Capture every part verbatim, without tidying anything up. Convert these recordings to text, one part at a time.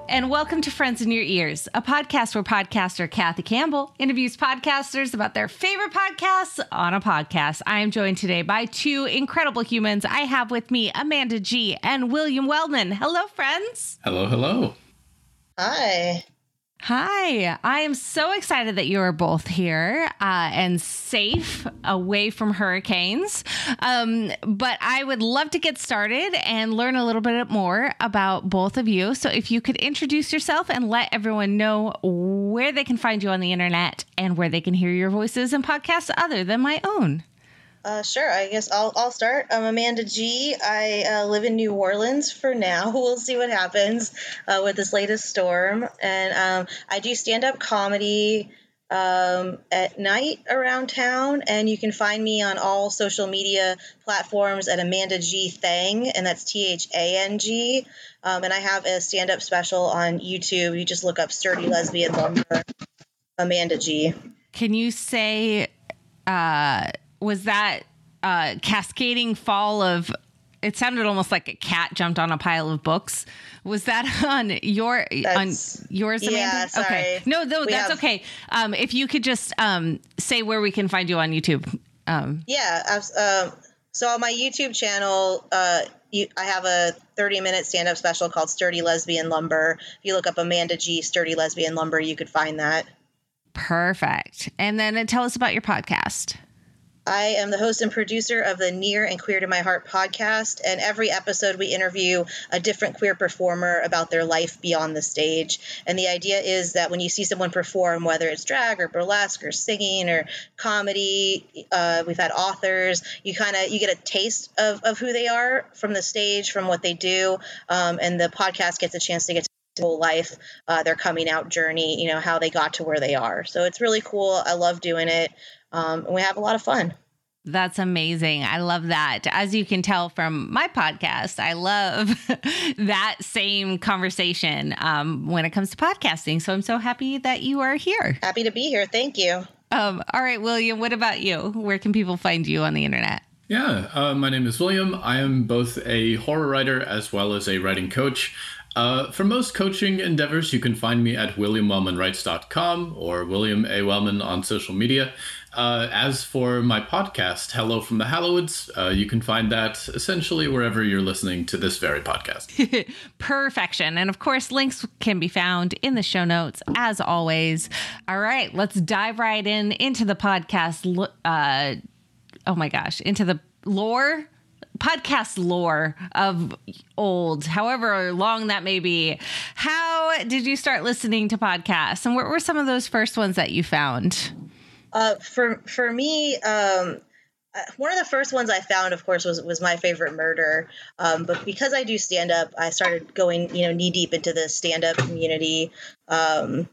and welcome to Friends in Your Ears, a podcast where podcaster Kathy Campbell interviews podcasters about their favorite podcasts on a podcast. I am joined today by two incredible humans. I have with me Amanda G. and William Wellman. Hello, friends. Hello, hello. Hi. Hi. I am so excited that you are both here uh, and safe away from hurricanes. Um, but I would love to get started and learn a little bit more about both of you. So if you could introduce yourself and let everyone know where they can find you on the internet and where they can hear your voices in podcasts other than my own. Uh, sure. I guess I'll I'll start. I'm Amanda G. I uh, live in New Orleans for now. We'll see what happens uh, with this latest storm. And um, I do stand-up comedy um, at night around town. And you can find me on all social media platforms at Amanda G. Thang, and that's T H A N G. Um, and I have a stand-up special on YouTube. You just look up Sturdy Lesbian Lumber, Amanda G. Can you say... Uh... Was that uh, cascading fall of, it sounded almost like a cat jumped on a pile of books. Was that on your that's, on yours, Amanda? Yeah, sorry. Okay. No, no, we that's have, okay. Um, if you could just um, say where we can find you on YouTube. Um, yeah. Um, so on my YouTube channel, uh, you, I have a thirty minute stand-up special called Sturdy Lesbian Lumber. If you look up Amanda G. Sturdy Lesbian Lumber, you could find that. Perfect. And then uh, tell us about your podcast. I am the host and producer of the Near and Queer to My Heart podcast, and every episode we interview a different queer performer about their life beyond the stage. And the idea is that when you see someone perform, whether it's drag or burlesque or singing or comedy, uh, we've had authors, you kind of you get a taste of, of who they are from the stage, from what they do, um, and the podcast gets a chance to get to whole life, uh, their coming out journey, you know, how they got to where they are. So it's really cool. I love doing it. Um, and we have a lot of fun. That's amazing. I love that. As you can tell from my podcast, I love that same conversation um, when it comes to podcasting. So I'm so happy that you are here. Happy to be here. Thank you. Um, all right, William, what about you? Where can people find you on the internet? Yeah, uh, my name is William. I am both a horror writer as well as a writing coach. Uh, for most coaching endeavors, you can find me at william wellman writes dot com or William A. Wellman on social media. Uh, as for my podcast, Hello from the Hallowoods, uh, you can find that essentially wherever you're listening to this very podcast. Perfection. And of course, links can be found in the show notes, as always. All right, let's dive right in into the podcast. Uh, oh my gosh, into the lore. Podcast lore of old, however long that may be. How did you start listening to podcasts, and what were some of those first ones that you found? Uh, for for me, um, one of the first ones I found, of course, was was My Favorite Murder. Um, but because I do stand up, I started going, you know, knee deep into the stand up community. Um,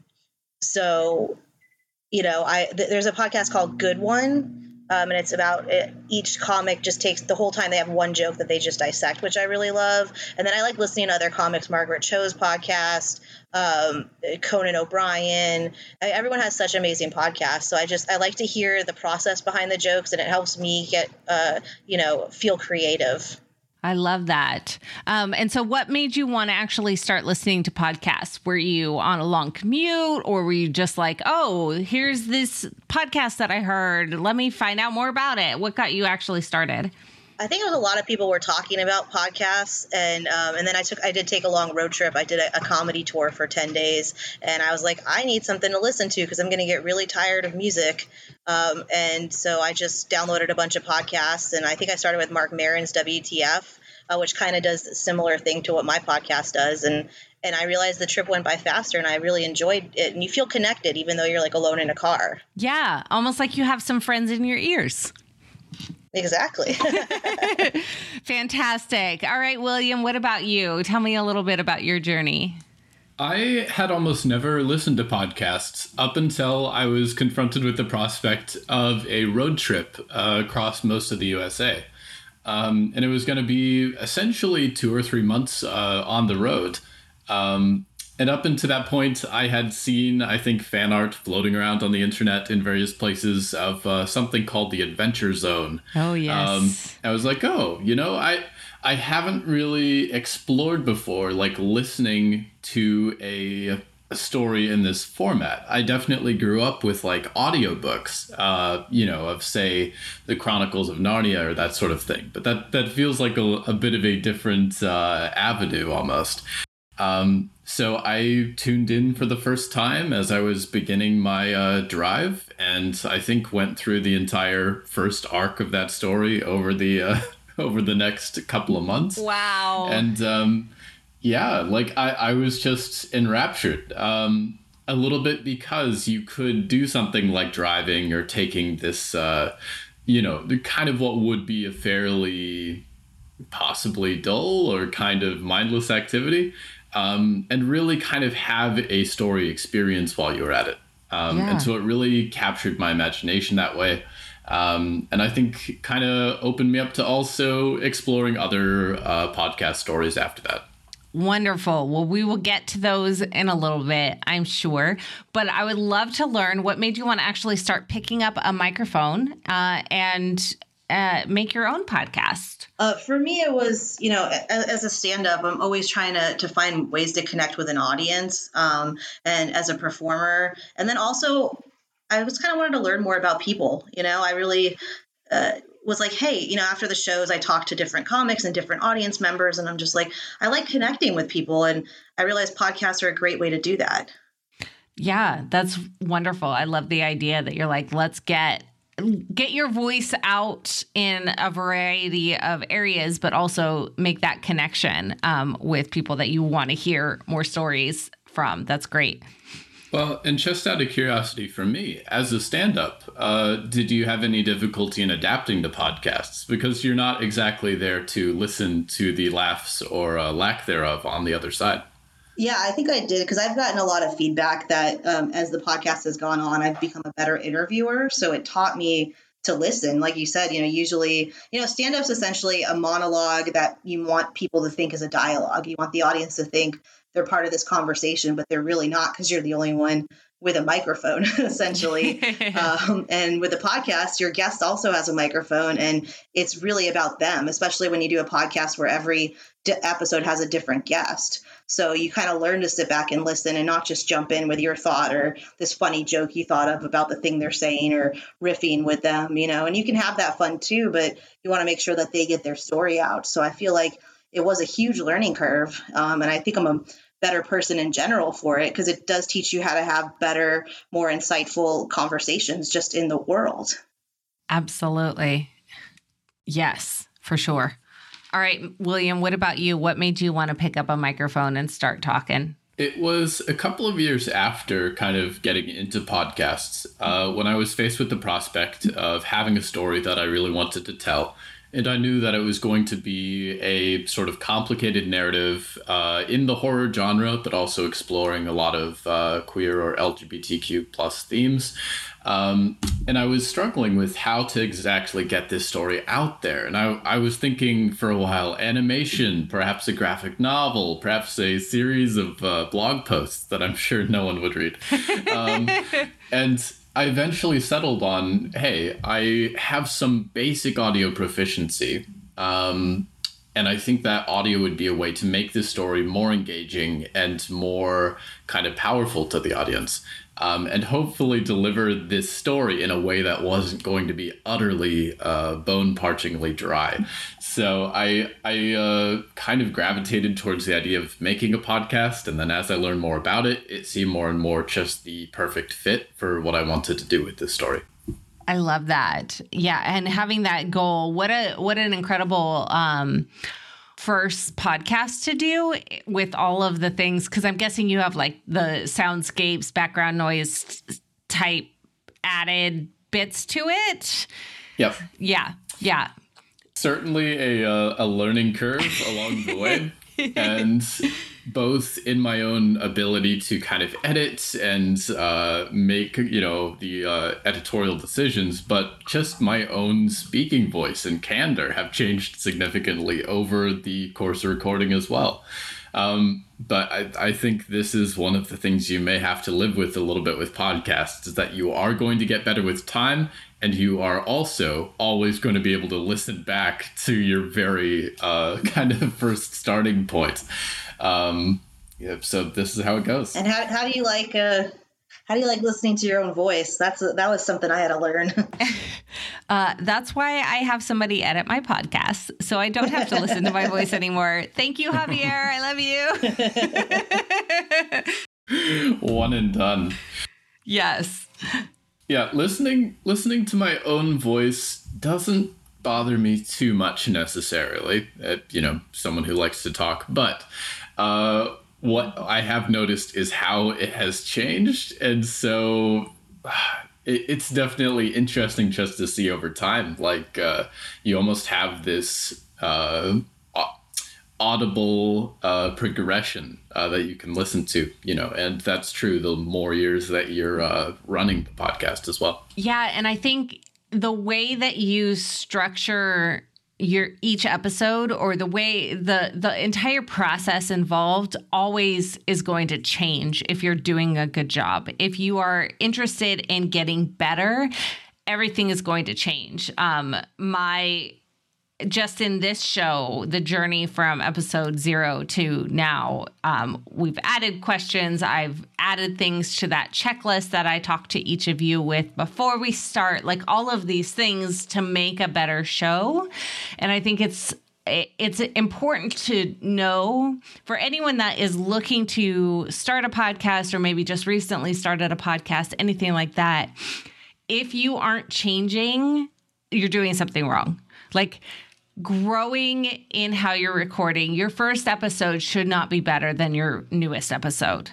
so, you know, I th- there's a podcast called Good One. Um, and it's about it, each comic just takes the whole time they have one joke that they just dissect, which I really love. And then I like listening to other comics, Margaret Cho's podcast, um, Conan O'Brien. I, everyone has such amazing podcasts. So I just I like to hear the process behind the jokes, and it helps me get, uh, you know, feel creative. I love that. Um, and so what made you want to actually start listening to podcasts? Were you on a long commute, or were you just like, oh, here's this podcast that I heard, let me find out more about it? What got you actually started? I think it was a lot of people were talking about podcasts, and um, and then I took I did take a long road trip. I did a, a comedy tour for ten days, and I was like, I need something to listen to because I'm going to get really tired of music. Um, and so I just downloaded a bunch of podcasts, and I think I started with Mark Maron's W T F, uh, which kind of does a similar thing to what my podcast does. And and I realized the trip went by faster, and I really enjoyed it. And you feel connected even though you're like alone in a car. Yeah, almost like you have some friends in your ears. Exactly. Fantastic. All right, William, what about you? Tell me a little bit about your journey. I had almost never listened to podcasts up until I was confronted with the prospect of a road trip uh, across most of the U S A. Um, and it was going to be essentially two or three months uh, on the road. Um, And up until that point, I had seen, I think, fan art floating around on the internet in various places of uh, something called the Adventure Zone. Oh, yes. Um, I was like, oh, you know, I I haven't really explored before, like listening to a, a story in this format. I definitely grew up with like audiobooks, uh, you know, of say the Chronicles of Narnia or that sort of thing. But that, that feels like a, a bit of a different uh, avenue almost. Um, so I tuned in for the first time as I was beginning my uh, drive, and I think went through the entire first arc of that story over the uh, over the next couple of months. Wow! And um, yeah, like I, I was just enraptured. Um, a little bit because you could do something like driving or taking this, uh, you know, the kind of what would be a fairly possibly dull or kind of mindless activity. Um, and really kind of have a story experience while you're at it. Um, yeah. And so it really captured my imagination that way. Um, and I think kind of opened me up to also exploring other uh, podcast stories after that. Wonderful. Well, we will get to those in a little bit, I'm sure. But I would love to learn what made you want to actually start picking up a microphone uh, and uh, make your own podcast. Uh, for me, it was, you know, as, as a stand-up, I'm always trying to, to find ways to connect with an audience um, and as a performer. And then also, I was kind of wanted to learn more about people. You know, I really uh, was like, hey, you know, after the shows, I talked to different comics and different audience members. And I'm just like, I like connecting with people. And I realized podcasts are a great way to do that. Yeah, that's wonderful. I love the idea that you're like, let's get get your voice out in a variety of areas, but also make that connection um, with people that you want to hear more stories from. That's great. Well, and just out of curiosity for me, as a stand-up, uh, did you have any difficulty in adapting to podcasts? Because you're not exactly there to listen to the laughs or uh, lack thereof on the other side. Yeah, I think I did because I've gotten a lot of feedback that um, as the podcast has gone on, I've become a better interviewer. So it taught me to listen. Like you said, you know, usually, you know, stand-up's essentially a monologue that you want people to think is a dialogue. You want the audience to think they're part of this conversation, but they're really not because you're the only one with a microphone, essentially. um, and with a podcast, your guest also has a microphone, and it's really about them, especially when you do a podcast where every d- episode has a different guest. So you kind of learn to sit back and listen and not just jump in with your thought or this funny joke you thought of about the thing they're saying or riffing with them, you know, and you can have that fun too, but you want to make sure that they get their story out. So I feel like it was a huge learning curve. Um, and I think I'm a better person in general for it because it does teach you how to have better, more insightful conversations just in the world. Absolutely. Yes, for sure. All right, William, what about you? What made you want to pick up a microphone and start talking? It was a couple of years after kind of getting into podcasts uh, when I was faced with the prospect of having a story that I really wanted to tell. And I knew that it was going to be a sort of complicated narrative uh, in the horror genre, but also exploring a lot of uh, queer or L G B T Q plus themes. Um, and I was struggling with how to exactly get this story out there. And I, I was thinking for a while, animation, perhaps a graphic novel, perhaps a series of uh, blog posts that I'm sure no one would read. Um, and I eventually settled on, hey, I have some basic audio proficiency. Um, and I think that audio would be a way to make this story more engaging and more kind of powerful to the audience. Um, and hopefully deliver this story in a way that wasn't going to be utterly uh, bone-parchingly dry. So I I uh, kind of gravitated towards the idea of making a podcast, and then as I learned more about it, it seemed more and more just the perfect fit for what I wanted to do with this story. I love that. Yeah, and having that goal, what a what an incredible um first podcast to do with all of the things, because I'm guessing you have like the soundscapes, background noise type added bits to it. Yep. Yeah. Yeah. Certainly a uh, a learning curve along the way, and both in my own ability to kind of edit and uh, make, you know, the uh, editorial decisions, but just my own speaking voice and candor have changed significantly over the course of recording as well. Um, but I, I think this is one of the things you may have to live with a little bit with podcasts, is that you are going to get better with time, and you are also always going to be able to listen back to your very uh, kind of first starting point. Um, yeah, so this is how it goes. And how, how do you like uh, how do you like listening to your own voice? That's a, that was something I had to learn. uh, that's why I have somebody edit my podcast, so I don't have to listen to my voice anymore. Thank you, Javier. I love you. One and done. Yes. Yeah, listening listening to my own voice doesn't bother me too much necessarily. Uh, you know, someone who likes to talk, but uh, what I have noticed is how it has changed, and so uh, it, it's definitely interesting just to see over time. Like uh, you almost have this uh, audible uh, progression uh, that you can listen to, you know, and that's true the more years that you're uh, running the podcast as well. Yeah, and I think the way that you structure your each episode, or the way the the entire process involved, always is going to change if you're doing a good job. If you are interested in getting better, everything is going to change. Um, my Just in this show, the journey from episode zero to now, um, we've added questions. I've added things to that checklist that I talked to each of you with before we start, like all of these things to make a better show. And I think it's it's important to know for anyone that is looking to start a podcast, or maybe just recently started a podcast, anything like that. If you aren't changing, you're doing something wrong. Like, growing in how you're recording, your first episode should not be better than your newest episode.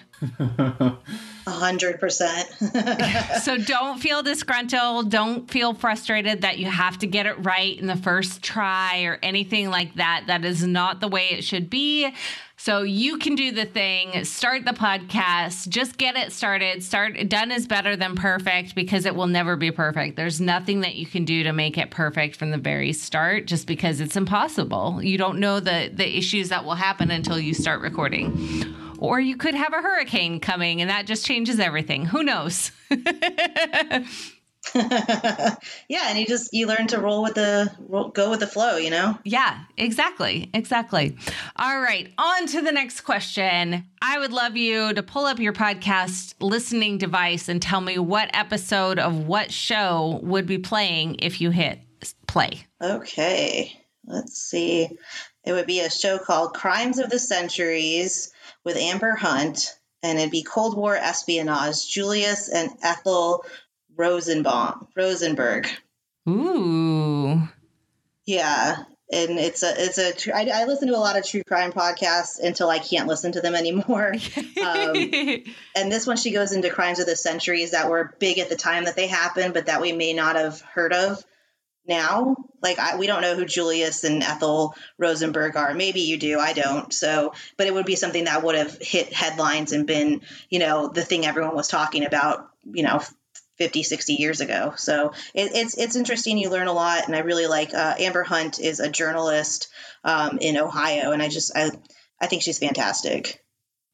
A hundred percent. So don't feel disgruntled. Don't feel frustrated that you have to get it right in the first try or anything like that. That is not the way it should be. So you can do the thing, start the podcast, just get it started. Start done is better than perfect, because it will never be perfect. There's nothing that you can do to make it perfect from the very start, just because it's impossible. You don't know the, the issues that will happen until you start recording. Or you could have a hurricane coming and that just changes everything. Who knows? Yeah, and you just you learn to roll with the roll, go with the flow, you know? Yeah, exactly. Exactly. All right, on to the next question. I would love you to pull up your podcast listening device and tell me what episode of what show would be playing if you hit play. Okay. Let's see. It would be a show called Crimes of the Centuries with Amber Hunt, and it'd be Cold War espionage, Julius and Ethel Rosenbaum, Rosenberg. Ooh. Yeah. And it's a, it's a, tr- I, I listen to a lot of true crime podcasts until I can't listen to them anymore. Um, and this one, she goes into crimes of the centuries that were big at the time that they happened, but that we may not have heard of now. Like, I, we don't know who Julius and Ethel Rosenberg are. Maybe you do. I don't. So, but it would be something that would have hit headlines and been, you know, the thing everyone was talking about, you know, fifty, sixty years ago. So it, it's it's interesting. You learn a lot. And I really like uh, Amber Hunt is a journalist um, in Ohio. And I just I, I think she's fantastic.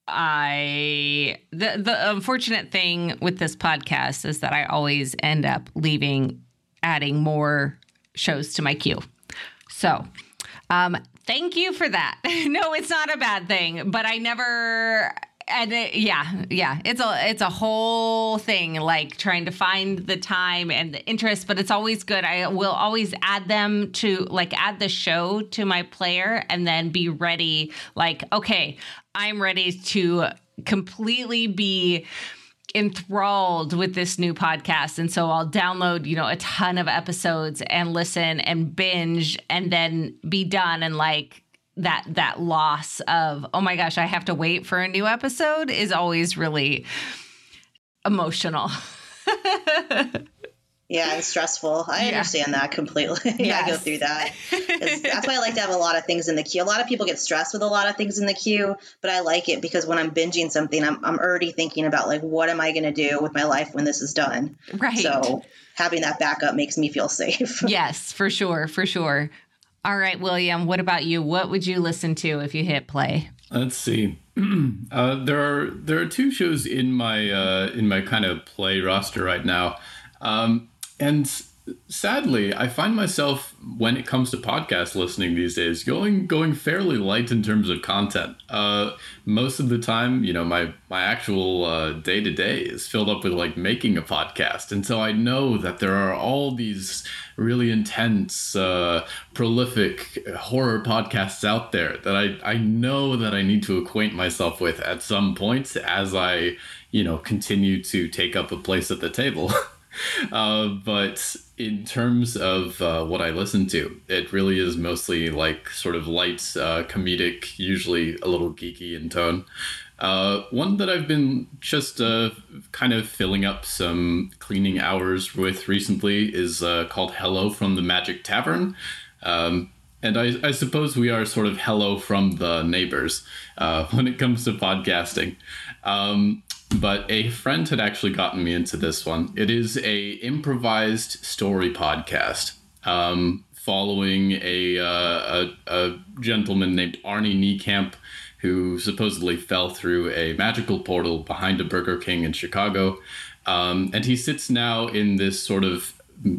I the the unfortunate thing with this podcast is that I always end up leaving, adding more shows to my queue. So um, thank you for that. No, it's not a bad thing, but I never... And it, yeah, yeah, it's a it's a whole thing, like trying to find the time and the interest, but it's always good. I will always add them to, like, add the show to my player and then be ready. Like, okay, I'm ready to completely be enthralled with this new podcast. And so I'll download, you know, a ton of episodes and listen and binge and then be done. And like, that that loss of, oh my gosh, I have to wait for a new episode is always really emotional. Yeah, and stressful. I yeah. understand that completely. Yes. I go through that. That's why I like to have a lot of things in the queue. A lot of people get stressed with a lot of things in the queue, but I like it because when I'm binging something, I'm I'm already thinking about, like, what am I going to do with my life when this is done? Right. So having that backup makes me feel safe. Yes, for sure, for sure. All right, William, what about you? What would you listen to if you hit play? Let's see. uh, there are there are two shows in my uh, in my kind of play roster right now, um, and sadly, I find myself when it comes to podcast listening these days going going fairly light in terms of content. Uh, most of the time, you know, my my actual day to day is filled up with like making a podcast, and so I know that there are all these really intense, uh, prolific horror podcasts out there that I I know that I need to acquaint myself with at some point as I, you know, continue to take up a place at the table. Uh, but in terms of uh, what I listen to, it really is mostly like sort of light, uh, comedic, usually a little geeky in tone. Uh, one that I've been just uh, kind of filling up some cleaning hours with recently is uh, called Hello from the Magic Tavern. Um, and I, I suppose we are sort of hello from the neighbors uh, when it comes to podcasting. Um, But a friend had actually gotten me into this one. It is a improvised story podcast um, following a, uh, a a gentleman named Arnie Niekamp, who supposedly fell through a magical portal behind a Burger King in Chicago. Um, and he sits now in this sort of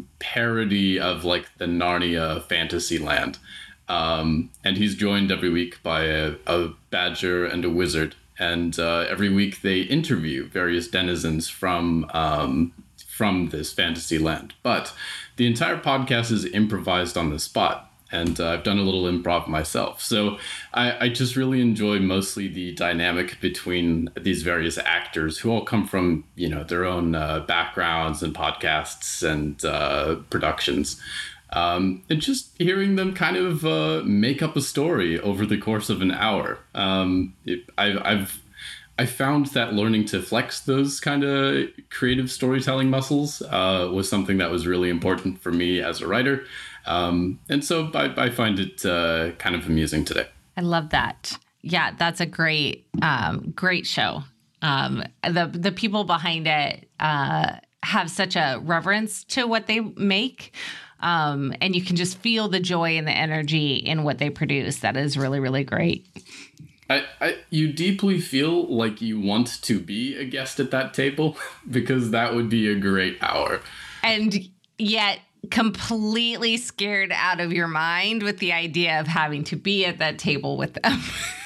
parody of like the Narnia fantasy land. Um, and he's joined every week by a, a badger and a wizard. And uh, every week they interview various denizens from um, from this fantasy land. But the entire podcast is improvised on the spot. And uh, I've done a little improv myself. So I, I just really enjoy mostly the dynamic between these various actors who all come from, you know, their own uh, backgrounds and podcasts and uh, productions. Um, and just hearing them kind of uh, make up a story over the course of an hour. Um, it, I've, I've I found that learning to flex those kind of creative storytelling muscles uh, was something that was really important for me as a writer. Um, and so I, I find it uh, kind of amusing today. I love that. Yeah, that's a great, um, great show. Um, the the people behind it uh, have such a reverence to what they make. Um, and you can just feel the joy and the energy in what they produce. That is really, really great. I, I, you deeply feel like you want to be a guest at that table because that would be a great hour. And yet completely scared out of your mind with the idea of having to be at that table with them.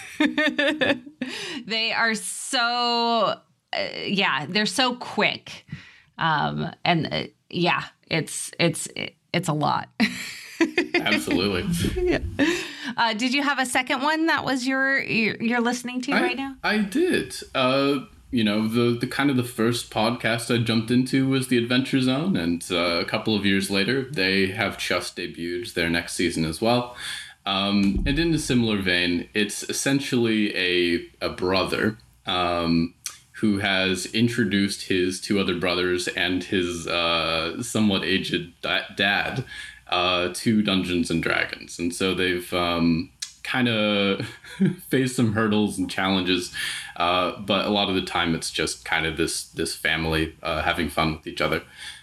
They are so, uh, yeah, they're so quick. Um, and uh, yeah, it's, it's, it, It's a lot. Absolutely. Yeah. Uh, did you have a second one that was your you're, you're listening to I, right now? I did. Uh, you know, the the kind of the first podcast I jumped into was The Adventure Zone, and uh, a couple of years later, they have just debuted their next season as well. Um, and in a similar vein, it's essentially a a brother. Um, who has introduced his two other brothers and his uh, somewhat aged da- dad uh, to Dungeons and Dragons. And so they've um, kind of faced some hurdles and challenges, uh, but a lot of the time it's just kind of this, this family uh, having fun with each other.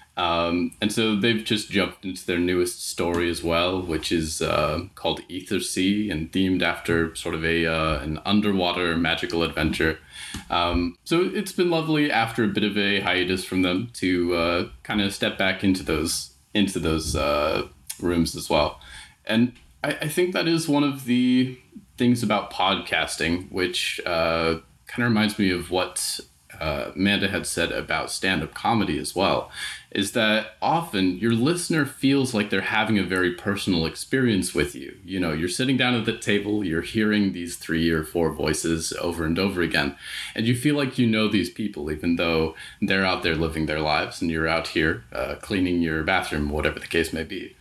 Um, and so they've just jumped into their newest story as well, which is uh, called Ether Sea and themed after sort of a uh, an underwater magical adventure. Um, so it's been lovely after a bit of a hiatus from them to uh, kind of step back into those into those uh, rooms as well. And I, I think that is one of the things about podcasting, which uh, kind of reminds me of what Uh, Amanda had said about stand-up comedy as well, is that often your listener feels like they're having a very personal experience with you. You know, you're sitting down at the table, you're hearing these three or four voices over and over again, and you feel like you know these people, even though they're out there living their lives and you're out here uh, cleaning your bathroom, whatever the case may be.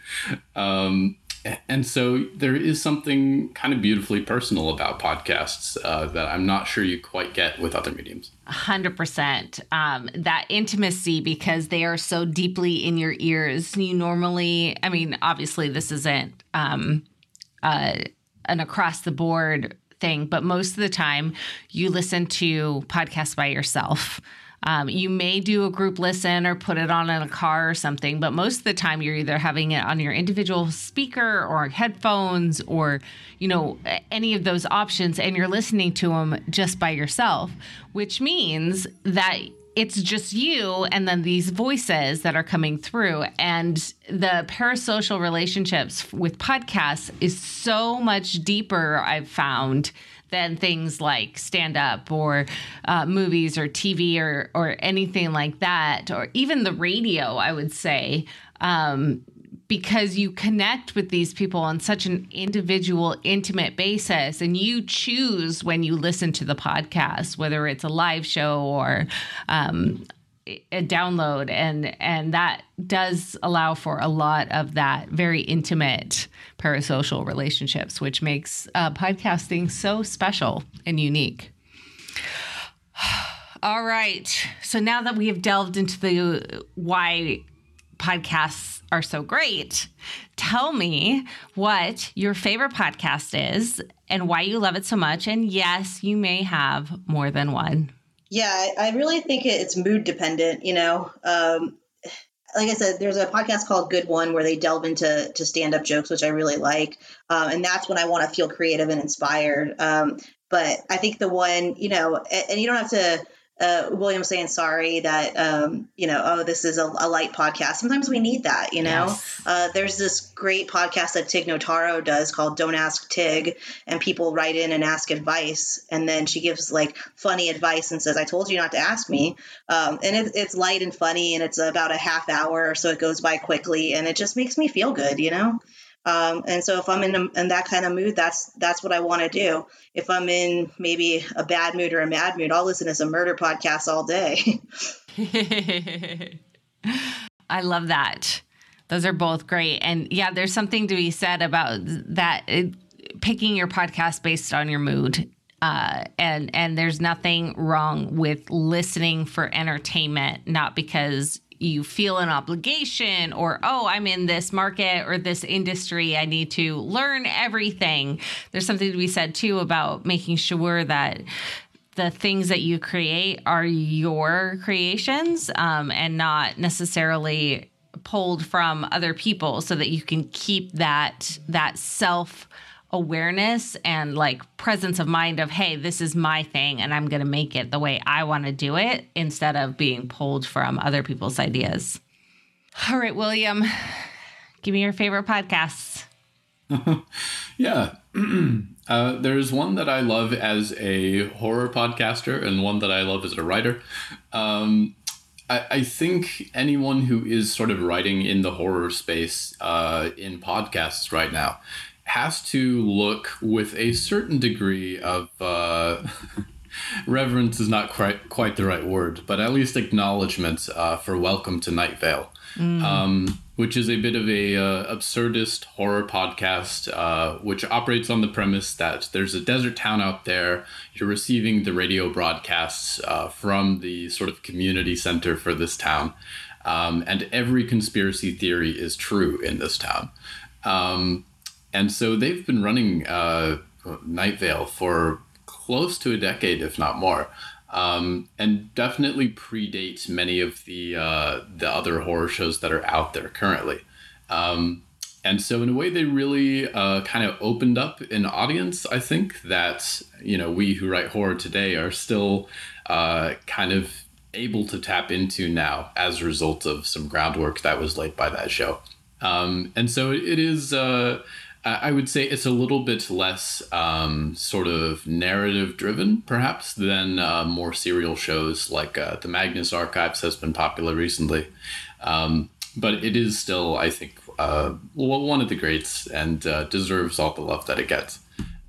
Um, And so there is something kind of beautifully personal about podcasts uh, that I'm not sure you quite get with other mediums. one hundred percent. Um, that intimacy, because they are so deeply in your ears. You normally, I mean, obviously this isn't um, uh, an across the board thing, but most of the time you listen to podcasts by yourself. Um, you may do a group listen or put it on in a car or something, but most of the time you're either having it on your individual speaker or headphones or, you know, any of those options, and you're listening to them just by yourself, which means that it's just you and then these voices that are coming through. And the parasocial relationships with podcasts is so much deeper, I've found, than things like stand-up or uh, movies or T V or or anything like that, or even the radio, I would say, um, because you connect with these people on such an individual, intimate basis, and you choose when you listen to the podcast, whether it's a live show or um, a download, and and that does allow for a lot of that very intimate parasocial relationships, which makes uh, podcasting so special and unique. All right, so now that we have delved into the why podcasts are so great, tell me what your favorite podcast is and why you love it so much. And yes, you may have more than one. Yeah, I, I really think it's mood dependent, you know. Um, like I said, there's a podcast called Good One where they delve into to stand-up jokes, which I really like. Um, and that's when I want to feel creative and inspired. Um, but I think the one, you know, and, and you don't have to, uh, William saying sorry that, um, you know, oh, this is a, a light podcast. Sometimes we need that, you know. Yes. Uh, there's this great podcast that Tig Notaro does called Don't Ask Tig, and people write in and ask advice. And then she gives like funny advice and says, I told you not to ask me. Um, and it, it's light and funny, and it's about a half hour, so it goes by quickly, and it just makes me feel good, you know. Um, and so if I'm in, a, in that kind of mood, that's that's what I want to do. If I'm in maybe a bad mood or a mad mood, I'll listen to some murder podcasts all day. I love that. Those are both great. And yeah, there's something to be said about that, it, picking your podcast based on your mood. Uh, and, and there's nothing wrong with listening for entertainment, not because you feel an obligation or, oh, I'm in this market or this industry, I need to learn everything. There's something to be said too about making sure that the things that you create are your creations, um, and not necessarily pulled from other people, so that you can keep that that self awareness and like presence of mind of, hey, this is my thing and I'm going to make it the way I want to do it, instead of being pulled from other people's ideas. All right, William, give me your favorite podcasts. Yeah. uh, there's one that I love as a horror podcaster and one that I love as a writer. Um, I, I think anyone who is sort of writing in the horror space uh, in podcasts right now has to look with a certain degree of uh, reverence is not quite quite the right word, but at least acknowledgement uh, for Welcome to Night Vale, mm. um, which is a bit of a uh, absurdist horror podcast, uh, which operates on the premise that there's a desert town out there. You're receiving the radio broadcasts uh, from the sort of community center for this town, um, and every conspiracy theory is true in this town. Um, And so they've been running uh, Night Vale for close to a decade, if not more, um, and definitely predates many of the uh, the other horror shows that are out there currently. Um, and so in a way, they really uh, kind of opened up an audience, I think, that, you know, we who write horror today are still uh, kind of able to tap into now as a result of some groundwork that was laid by that show. Um, and so it is... Uh, I would say it's a little bit less um, sort of narrative driven, perhaps, than uh, more serial shows like uh, the Magnus Archives has been popular recently. Um, but it is still, I think, uh, one of the greats, and uh, deserves all the love that it gets.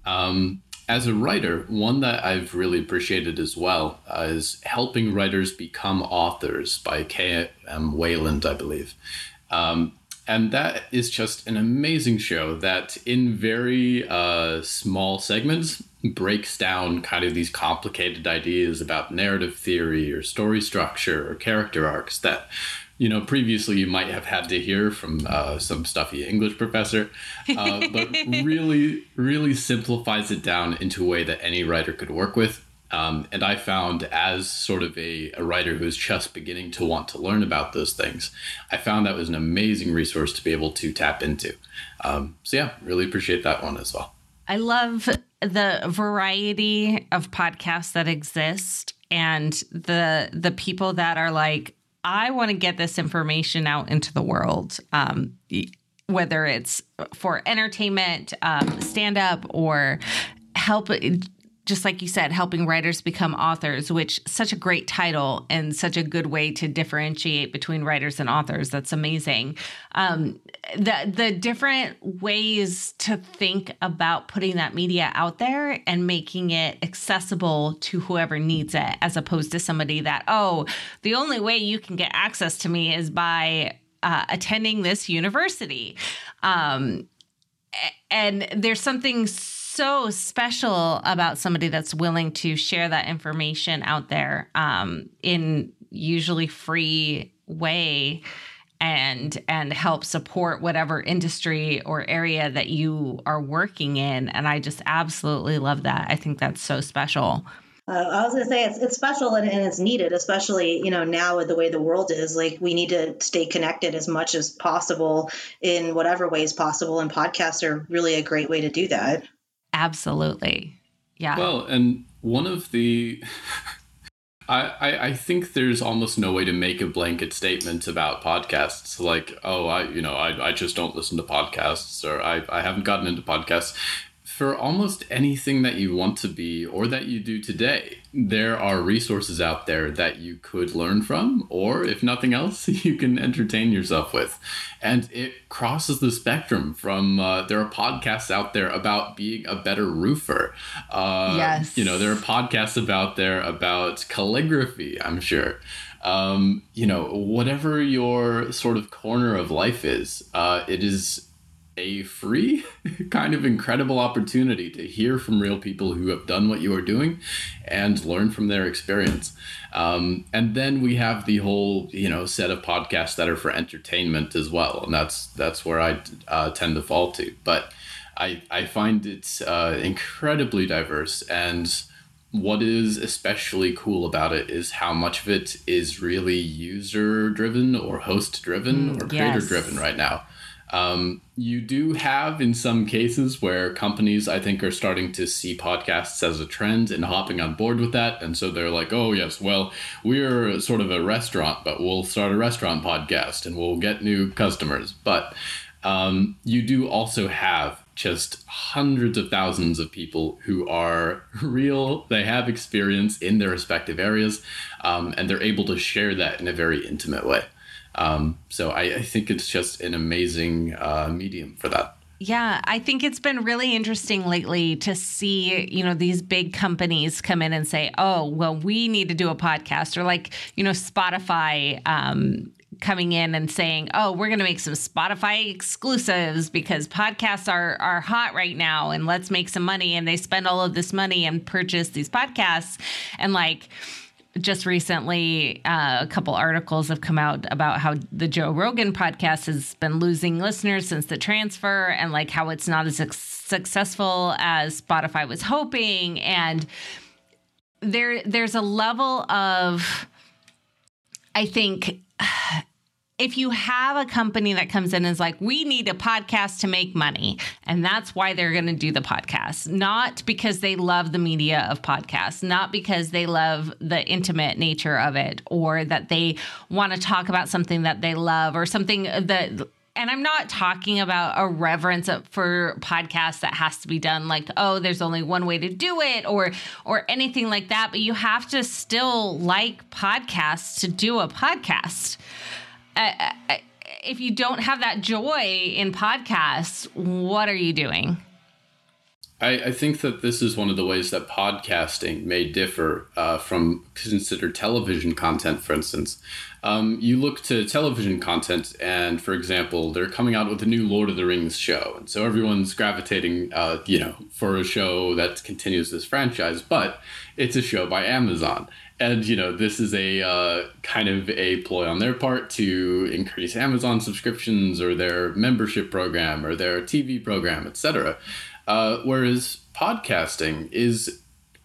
Um, as a writer, one that I've really appreciated as well uh, is Helping Writers Become Authors by K M Wayland, I believe. Um, And that is just an amazing show that in very uh, small segments breaks down kind of these complicated ideas about narrative theory or story structure or character arcs that, you know, previously you might have had to hear from uh, some stuffy English professor, uh, but really, really simplifies it down into a way that any writer could work with. Um, and I found, as sort of a, a writer who is just beginning to want to learn about those things, I found that was an amazing resource to be able to tap into. Um, so yeah, really appreciate that one as well. I love the variety of podcasts that exist and the the people that are like, I want to get this information out into the world, um, whether it's for entertainment, um, stand-up, or help, just like you said, helping writers become authors, which such a great title and such a good way to differentiate between writers and authors. That's amazing. Um, the the different ways to think about putting that media out there and making it accessible to whoever needs it, as opposed to somebody that, oh, the only way you can get access to me is by uh, attending this university. Um, and there's something so special about somebody that's willing to share that information out there um, in usually free way and and help support whatever industry or area that you are working in. And I just absolutely love that. I think that's so special. Uh, I was going to say it's it's special and, and it's needed, especially, you know, now with the way the world is. Like, we need to stay connected as much as possible in whatever ways possible. And podcasts are really a great way to do that. Absolutely. Yeah. Well, and one of the, I, I, I think there's almost no way to make a blanket statement about podcasts. Like, oh, I, you know, I, I just don't listen to podcasts, or I, I haven't gotten into podcasts. For almost anything that you want to be or that you do today, there are resources out there that you could learn from, or if nothing else, you can entertain yourself with. And it crosses the spectrum from, uh, there are podcasts out there about being a better roofer. Uh, yes. You know, there are podcasts about there about calligraphy, I'm sure. Um, you know, whatever your sort of corner of life is, uh, it is a free kind of incredible opportunity to hear from real people who have done what you are doing and learn from their experience. Um, and then we have the whole, you know, set of podcasts that are for entertainment as well. And that's, that's where I uh, tend to fall to. But I, I find it uh, incredibly diverse. And what is especially cool about it is how much of it is really user driven or host driven mm, or creator yes. driven right now. Um, you do have in some cases where companies, I think, are starting to see podcasts as a trend and hopping on board with that. And so they're like, oh, yes, well, we're sort of a restaurant, but we'll start a restaurant podcast and we'll get new customers. But um, you do also have just hundreds of thousands of people who are real. They have experience in their respective areas, um, and they're able to share that in a very intimate way. Um, so I, I think it's just an amazing uh, medium for that. Yeah, I think it's been really interesting lately to see, you know, these big companies come in and say, oh, well, we need to do a podcast, or like, you know, Spotify um, coming in and saying, oh, we're going to make some Spotify exclusives because podcasts are, are hot right now and let's make some money. And they spend all of this money and purchase these podcasts. And like, just recently, uh, a couple articles have come out about how the Joe Rogan podcast has been losing listeners since the transfer, and like how it's not as successful as Spotify was hoping. And there, there's a level of, I think, if you have a company that comes in and is like, we need a podcast to make money, and that's why they're going to do the podcast, not because they love the media of podcasts, not because they love the intimate nature of it, or that they want to talk about something that they love or something that, and I'm not talking about a reverence for podcasts that has to be done like, oh, there's only one way to do it, or or anything like that, but you have to still like podcasts to do a podcast. Uh, if you don't have that joy in podcasts, what are you doing? I, I think that this is one of the ways that podcasting may differ uh, from considered television content, for instance. Um, you look to television content, and for example, they're coming out with a new Lord of the Rings show. And so everyone's gravitating, uh, you know, for a show that continues this franchise, but it's a show by Amazon. And, you know, this is a uh, kind of a ploy on their part to increase Amazon subscriptions or their membership program or their T V program, et cetera. Uh, whereas podcasting is,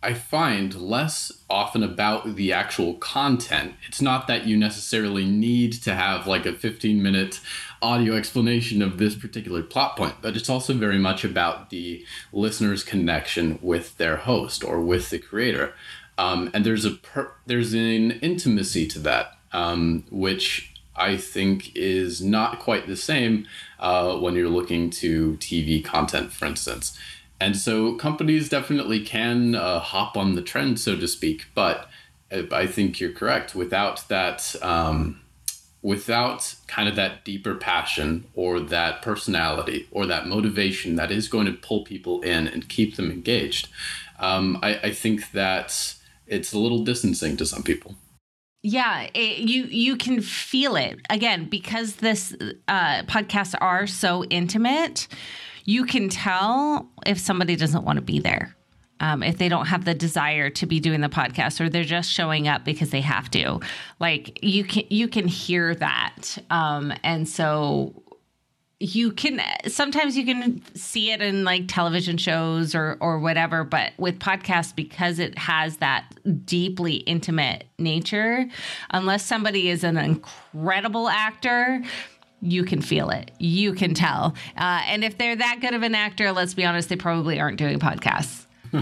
I find, less often about the actual content. It's not that you necessarily need to have like a fifteen minute audio explanation of this particular plot point, but it's also very much about the listener's connection with their host or with the creator. Um, and there's a per- there's an intimacy to that, um, which I think is not quite the same uh, when you're looking to T V content, for instance. And so companies definitely can uh, hop on the trend, so to speak. But I think you're correct. Without that, um, without kind of that deeper passion or that personality or that motivation that is going to pull people in and keep them engaged, um, I, I think that it's a little distancing to some people. Yeah, it, you you can feel it again because this uh, podcasts are so intimate. You can tell if somebody doesn't want to be there, um, if they don't have the desire to be doing the podcast, or they're just showing up because they have to. Like you can you can hear that, um, and so you can sometimes you can see it in like television shows or or whatever. But with podcasts, because it has that deeply intimate nature, unless somebody is an incredible actor, you can feel it. You can tell. Uh, and if they're that good of an actor, let's be honest, they probably aren't doing podcasts.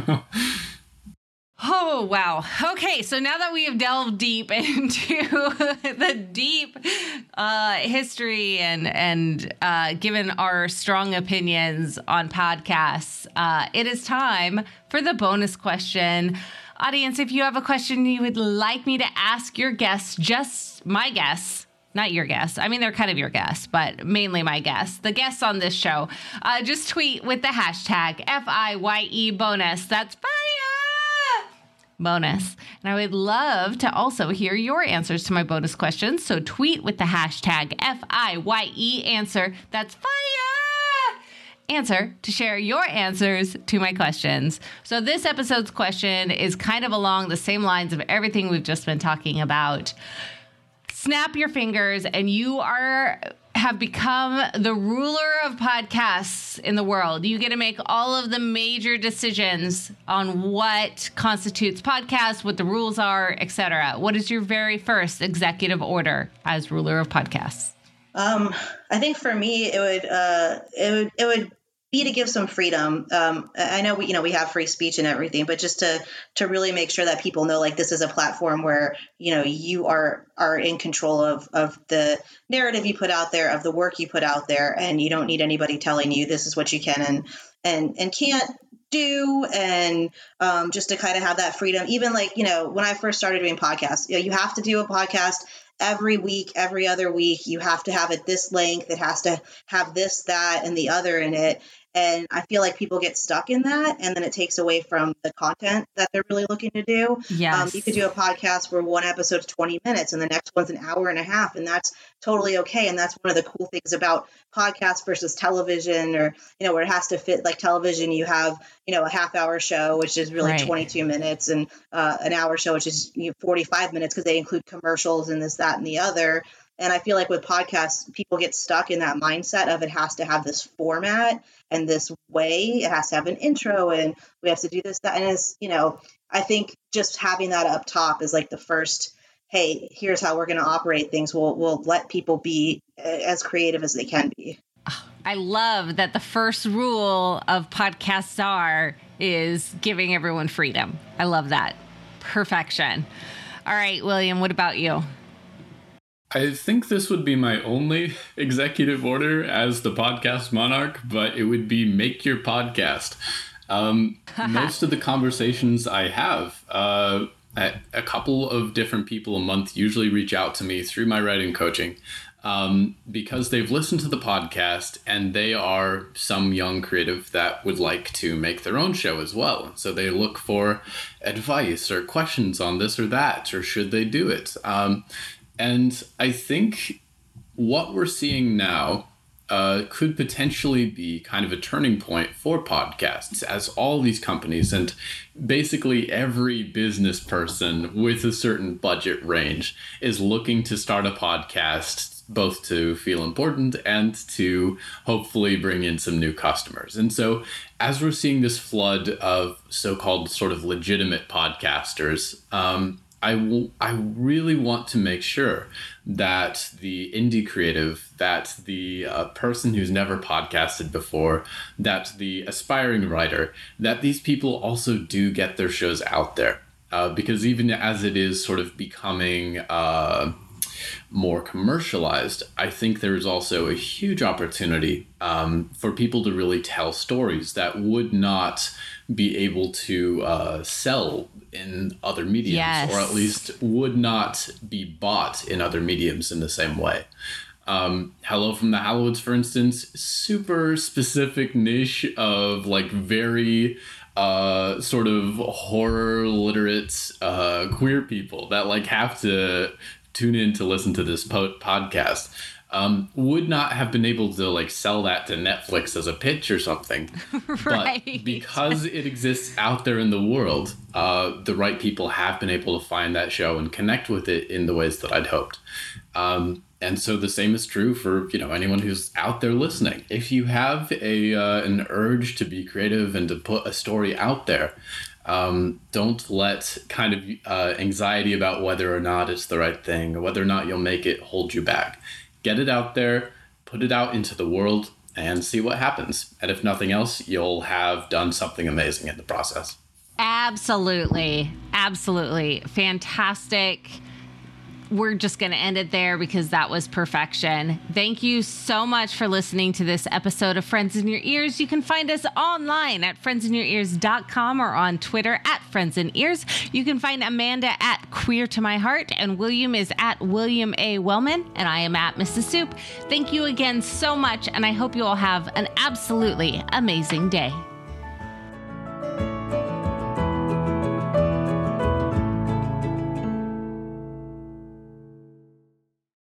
Oh, wow. Okay, so now that we have delved deep into the deep uh, history and, and uh, given our strong opinions on podcasts, uh, it is time for the bonus question. Audience, if you have a question you would like me to ask your guests, just my guests, not your guests. I mean, they're kind of your guests, but mainly my guests. The guests on this show. Uh, just tweet with the hashtag F I Y E bonus. That's fire! Bonus. And I would love to also hear your answers to my bonus questions. So tweet with the hashtag F I Y E answer. That's fire! Answer to share your answers to my questions. So this episode's question is kind of along the same lines of everything we've just been talking about. Snap your fingers and you are have become the ruler of podcasts in the world. You get to make all of the major decisions on what constitutes podcasts, what the rules are, et cetera. What is your very first executive order as ruler of podcasts? Um, I think for me, it would uh, it would it would be to give some freedom. Um, I know we, you know, we have free speech and everything, but just to, to really make sure that people know, like, this is a platform where, you know, you are, are in control of, of the narrative you put out there, of the work you put out there, and you don't need anybody telling you this is what you can and, and, and can't do. And um, just to kind of have that freedom, even like, you know, when I first started doing podcasts, you know, you have to do a podcast every week, every other week. You have to have it this length. It has to have this, that, and the other in it. And I feel like people get stuck in that, and then it takes away from the content that they're really looking to do. Yes. Um, you could do a podcast where one episode is twenty minutes and the next one's an hour and a half, and that's totally okay. And that's one of the cool things about podcasts versus television, or, you know, where it has to fit. Like television, you have, you know, a half hour show, which is really right. twenty-two minutes, and uh, an hour show, which is, you know, forty-five minutes, because they include commercials and this, that, and the other. And I feel like with podcasts, people get stuck in that mindset of it has to have this format and this way. It has to have an intro and we have to do this, that. And it's, you know, I think just having that up top is like the first, hey, here's how we're going to operate things. We'll, we'll let people be as creative as they can be. I love that the first rule of podcasts are is giving everyone freedom. I love that. Perfection. All right, William, what about you? I think this would be my only executive order as the podcast monarch, but it would be make your podcast. Um, most of the conversations I have, uh, a, a couple of different people a month usually reach out to me through my writing coaching um, because they've listened to the podcast and they are some young creative that would like to make their own show as well. So they look for advice or questions on this or that, or should they do it? Um, And I think what we're seeing now uh, could potentially be kind of a turning point for podcasts, as all these companies and basically every business person with a certain budget range is looking to start a podcast both to feel important and to hopefully bring in some new customers. And so as we're seeing this flood of so-called sort of legitimate podcasters, um, I, w- I really want to make sure that the indie creative, that the uh, person who's never podcasted before, that the aspiring writer, that these people also do get their shows out there. Uh, because even as it is sort of becoming uh, more commercialized, I think there's also a huge opportunity um, for people to really tell stories that would not be able to uh, sell in other mediums, yes. or at least would not be bought in other mediums in the same way. Um, Hello from the Hallowoods, for instance, super specific niche of like very uh, sort of horror literate uh, queer people that like have to tune in to listen to this po- podcast. Um, would not have been able to like sell that to Netflix as a pitch or something. Right. But because it exists out there in the world, uh, the right people have been able to find that show and connect with it in the ways that I'd hoped. Um, and so the same is true for, you know, anyone who's out there listening. If you have a uh, an urge to be creative and to put a story out there, Um, don't let kind of uh, anxiety about whether or not it's the right thing or whether or not you'll make it hold you back. Get it out there, put it out into the world, and see what happens. And if nothing else, you'll have done something amazing in the process. Absolutely. Absolutely. Fantastic. We're just going to end it there because that was perfection. Thank you so much for listening to this episode of Friends in Your Ears. You can find us online at friends in your ears dot com or on Twitter at Friends in Ears. You can find Amanda at Queer to My Heart, and William is at William A. Wellman, and I am at Missus Soup. Thank you again so much, and I hope you all have an absolutely amazing day.